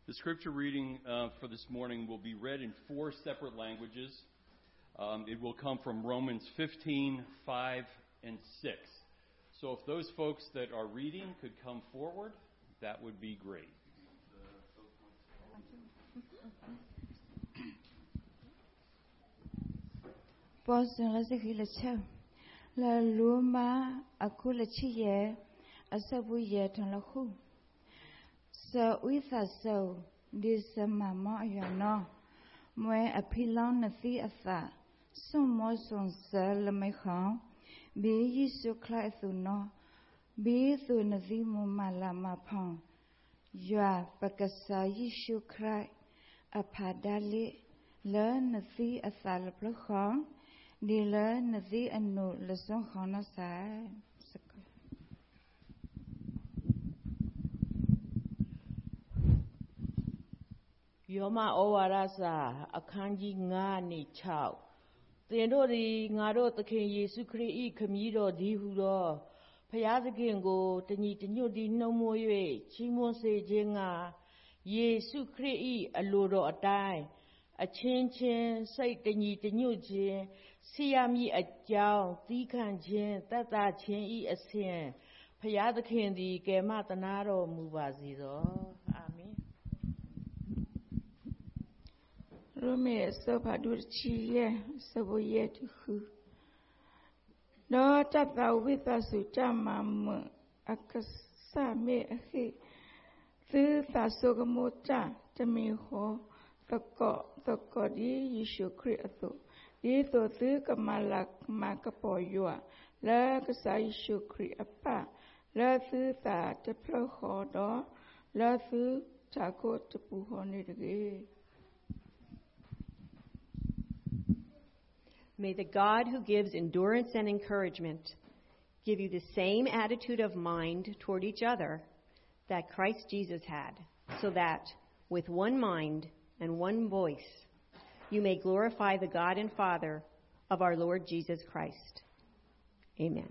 The scripture reading for this morning will be read in 4 separate languages. It will come from Romans 15, 5, and 6. So if those folks that are reading could come forward, that would be great. La luma akula chiye asabuye tanlahu. So witha so this mama ayano mwe apilon nathi atha sumo son sel mekha be yisu klaithu no be thu nathi mu malama pon ya pakasa yisu krai apadali le nathi atha le plkhon di le nathi anu le son khona sa Yoma owarasa akanji nga ni chao. Tendo di ngaro takin Yesu Kri kamiro di huro. Payadagingo tani tanyo di no moye chimon se jenga. Yesu Kri aluro atai. A chin chin say tani tanyo jin. Siami a jao tikan jin tata chin e a sin. Payadakin di gematanaro mubazido. Amen. Rome sopadur chiye saboye tuhu. No tata witha sutama mu akasa me ahi. Thu tasogamota tamiho thako di Yishu Kri atho. Di tho thu kamalak makapoyua. La kasa Yishu Kri apa. La thu ta teplo hodo. La thu tako tepuho nidagi. May the God who gives endurance and encouragement give you the same attitude of mind toward each other that Christ Jesus had, so that with one mind and one voice you may glorify the God and Father of our Lord Jesus Christ. Amen.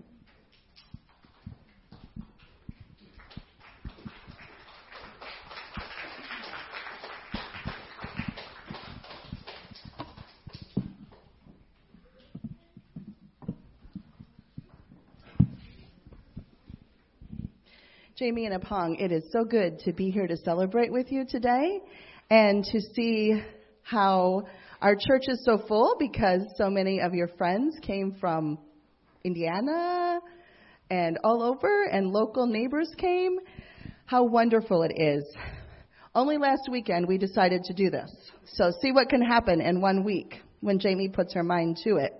Jamie and Apong, it is so good to be here to celebrate with you today and to see how our church is so full because so many of your friends came from Indiana and all over and local neighbors came. How wonderful it is. Only last weekend we decided to do this. So see what can happen in 1 week when Jamie puts her mind to it.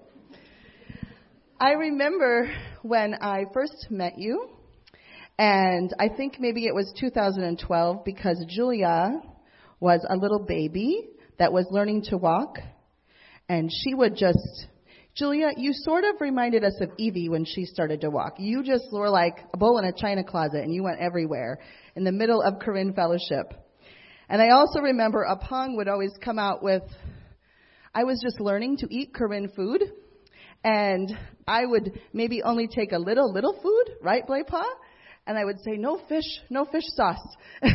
I remember when I first met you. And I think maybe it was 2012 because Julia was a little baby that was learning to walk. And she would just, Julia, you sort of reminded us of Evie when she started to walk. You just were like a bull in a china closet and you went everywhere in the middle of Corinne Fellowship. And I also remember Apong would always come out with, I was just learning to eat Corinne food. And I would maybe only take a little food, right, Blaypa? And I would say, no fish sauce.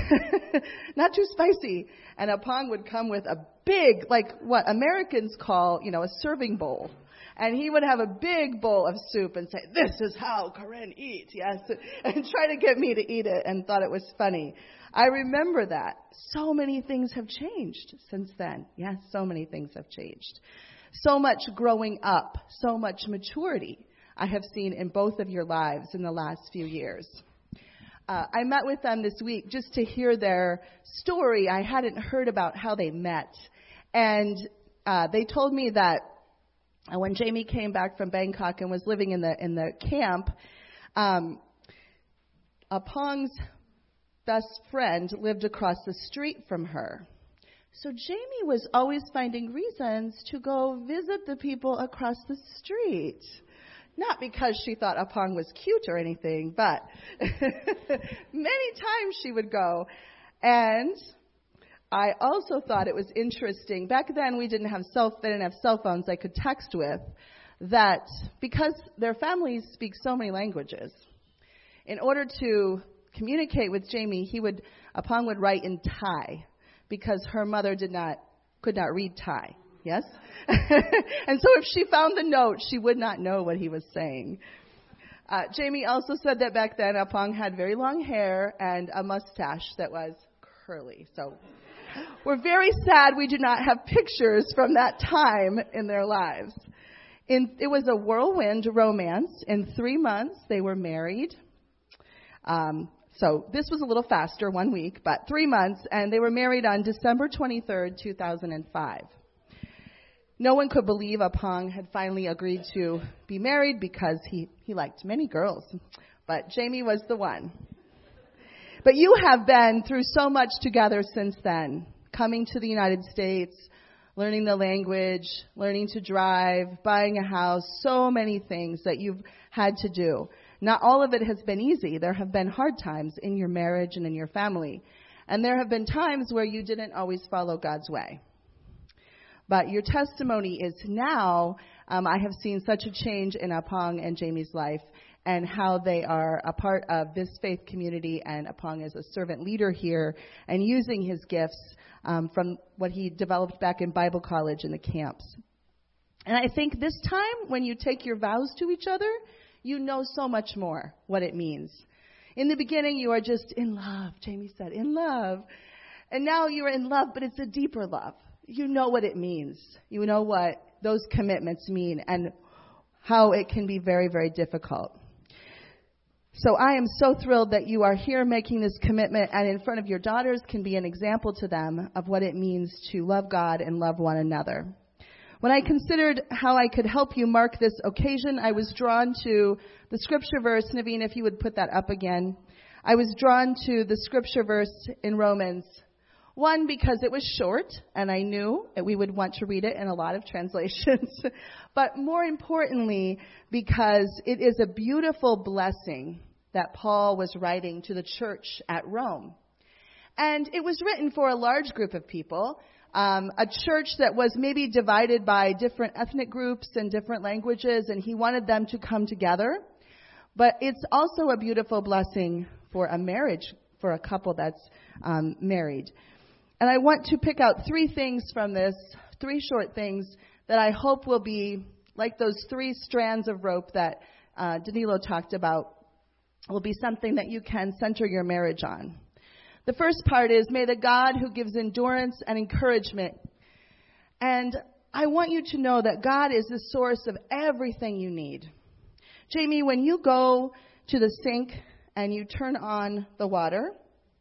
Not too spicy. And Apong would come with a big, like what Americans call, a serving bowl. And he would have a big bowl of soup and say, this is how Corinne eats, yes. And try to get me to eat it and thought it was funny. I remember that. So many things have changed since then. Yes, so many things have changed. So much growing up, so much maturity I have seen in both of your lives in the last few years. I met with them this week just to hear their story. I hadn't heard about how they met. And they told me that when Jamie came back from Bangkok and was living in the camp, Apong's best friend lived across the street from her. So Jamie was always finding reasons to go visit the people across the street. Not because she thought Apong was cute or anything, but many times she would go. And I also thought it was interesting. Back then they didn't have cell phones I could text with. That because their families speak so many languages, in order to communicate with Jamie, Apong would write in Thai. because her mother could not read Thai. Yes? And so if she found the note, she would not know what he was saying. Jamie also said that back then Apong had very long hair and a mustache that was curly. So we're very sad we do not have pictures from that time in their lives. It was a whirlwind romance. In 3 months, they were married. So this was a little faster, 1 week, but 3 months, and they were married on December 23rd, 2005. No one could believe Apong had finally agreed to be married because he liked many girls, but Jamie was the one. But you have been through so much together since then, coming to the United States, learning the language, learning to drive, buying a house, so many things that you've had to do. Not all of it has been easy. There have been hard times in your marriage and in your family. And there have been times where you didn't always follow God's way. But your testimony is now, I have seen such a change in Apong and Jamie's life and how they are a part of this faith community, and Apong is a servant leader here and using his gifts from what he developed back in Bible college in the camps. And I think this time when you take your vows to each other, you know so much more what it means. In the beginning, you are just in love. Jamie said, in love. And now you are in love, but it's a deeper love. You know what it means. You know what those commitments mean and how it can be very, very difficult. So I am so thrilled that you are here making this commitment and in front of your daughters can be an example to them of what it means to love God and love one another. When I considered how I could help you mark this occasion, I was drawn to the scripture verse. Naveen, if you would put that up again. I was drawn to the scripture verse in Romans. One, because it was short, and I knew that we would want to read it in a lot of translations. But more importantly, because it is a beautiful blessing that Paul was writing to the church at Rome. And it was written for a large group of people, a church that was maybe divided by different ethnic groups and different languages, and he wanted them to come together. But it's also a beautiful blessing for a marriage, for a couple that's married. And I want to pick out 3 things from this, 3 short things that I hope will be like those 3 strands of rope that Danilo talked about, will be something that you can center your marriage on. The first part is, may the God who gives endurance and encouragement. And I want you to know that God is the source of everything you need. Jamie, when you go to the sink and you turn on the water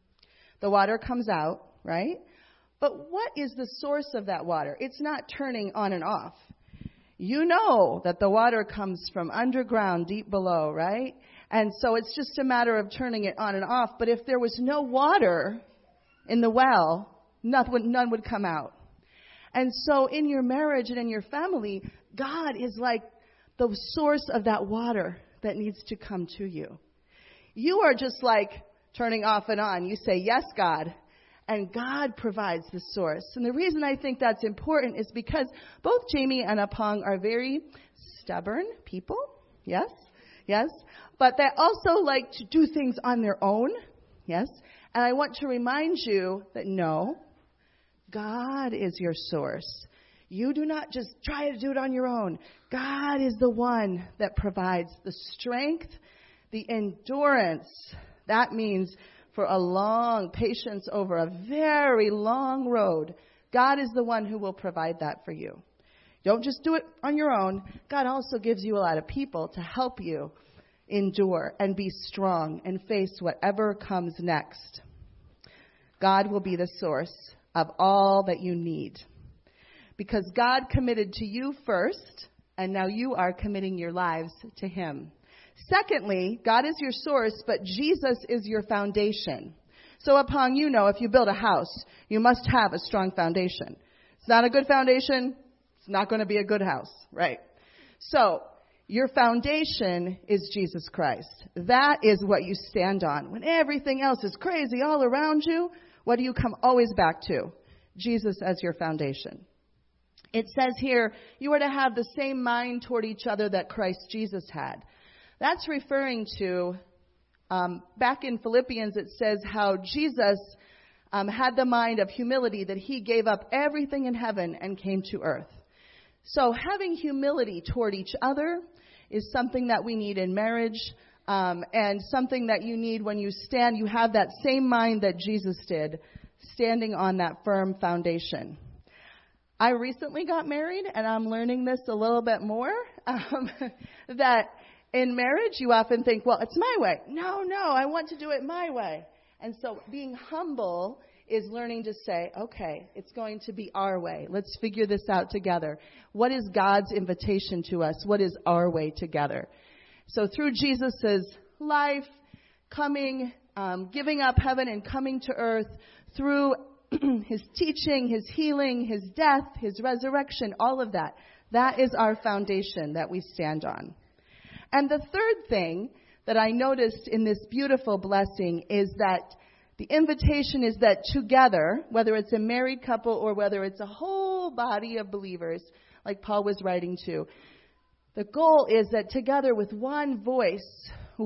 comes out, right? But what is the source of that water? It's not turning on and off. You know that the water comes from underground, deep below, right? And so it's just a matter of turning it on and off. But if there was no water in the well, none would come out. And so in your marriage and in your family, God is like the source of that water that needs to come to you. You are just like turning off and on. You say, yes, God. And God provides the source. And the reason I think that's important is because both Jamie and Apong are very stubborn people. Yes? Yes? But they also like to do things on their own. Yes? And I want to remind you that no, God is your source. You do not just try to do it on your own. God is the one that provides the strength, the endurance. That means for a long patience over a very long road. God is the one who will provide that for you. Don't just do it on your own. God also gives you a lot of people to help you endure and be strong and face whatever comes next. God will be the source of all that you need. Because God committed to you first, and now you are committing your lives to Him. Secondly, God is your source, but Jesus is your foundation. So Apong, you know, if you build a house, you must have a strong foundation. It's not a good foundation, it's not going to be a good house, right? So your foundation is Jesus Christ. That is what you stand on. When everything else is crazy all around you, what do you come always back to? Jesus as your foundation. It says here, you are to have the same mind toward each other that Christ Jesus had. That's referring to, back in Philippians, it says how Jesus had the mind of humility, that he gave up everything in heaven and came to earth. So having humility toward each other is something that we need in marriage, and something that you need when you stand. You have that same mind that Jesus did, standing on that firm foundation. I recently got married, and I'm learning this a little bit more, that in marriage you often think, well, it's my way. No, I want to do it my way. And so being humble is learning to say, okay, it's going to be our way. Let's figure this out together. What is God's invitation to us? What is our way together? So through Jesus' life, coming, giving up heaven and coming to earth, through his teaching, his healing, his death, his resurrection, all of that. That is our foundation that we stand on. And the third thing that I noticed in this beautiful blessing is that the invitation is that together, whether it's a married couple or whether it's a whole body of believers, like Paul was writing to, the goal is that together with one voice,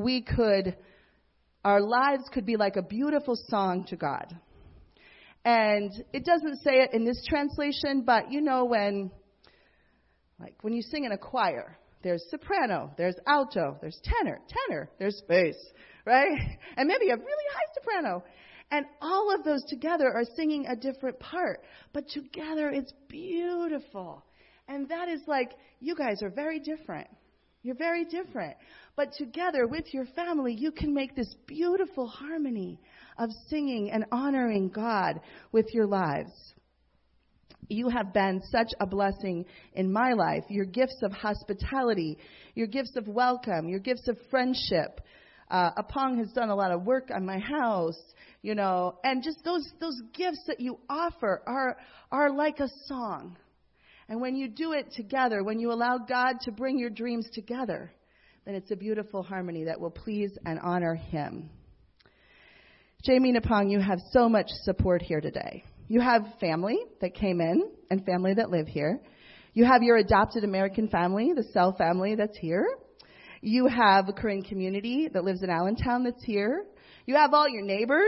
our lives could be like a beautiful song to God. And it doesn't say it in this translation, but you know when you sing in a choir, there's soprano, there's alto, there's tenor, there's bass, right? And maybe a really high soprano. And all of those together are singing a different part. But together it's beautiful. And that is like, you guys are very different. You're very different. But together with your family, you can make this beautiful harmony of singing and honoring God with your lives. You have been such a blessing in my life. Your gifts of hospitality, your gifts of welcome, your gifts of friendship. Apong has done a lot of work on my house, and just those gifts that you offer are like a song. And when you do it together, when you allow God to bring your dreams together, then it's a beautiful harmony that will please and honor Him. Jamie and Apong, you have so much support here today. You have family that came in and family that live here. You have your adopted American family, the Sell family that's here. You have a Korean community that lives in Allentown that's here. You have all your neighbors,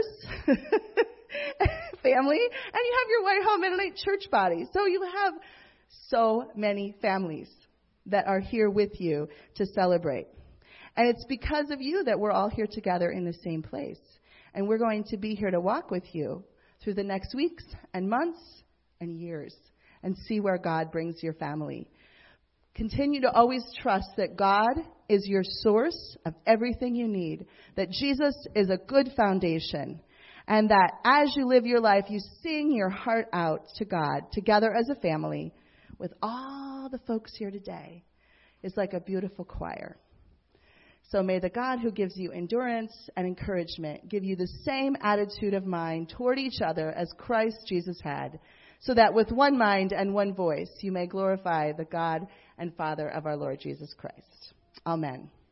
family, and you have your Whitehall Mennonite church body. So you have so many families that are here with you to celebrate. And it's because of you that we're all here together in the same place. And we're going to be here to walk with you through the next weeks and months and years and see where God brings your family. Continue to always trust that God is your source of everything you need, that Jesus is a good foundation, and that as you live your life, you sing your heart out to God together as a family with all the folks here today. It's like a beautiful choir. So may the God who gives you endurance and encouragement give you the same attitude of mind toward each other as Christ Jesus had, so that with one mind and one voice you may glorify the God and Father of our Lord Jesus Christ. Amen.